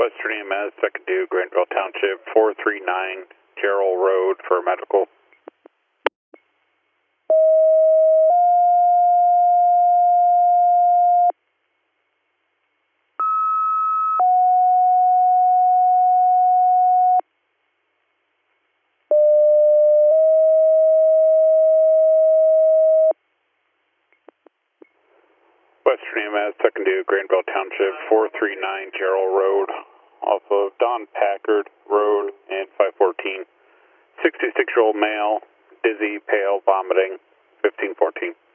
Western EMS, second due, Granville Township, 439 Carroll Road for medical. Western EMS, second due, Granville Township, 439 Carroll Road, off of Don Packard Road and 514. 66-year-old male, dizzy, pale, vomiting, 1514.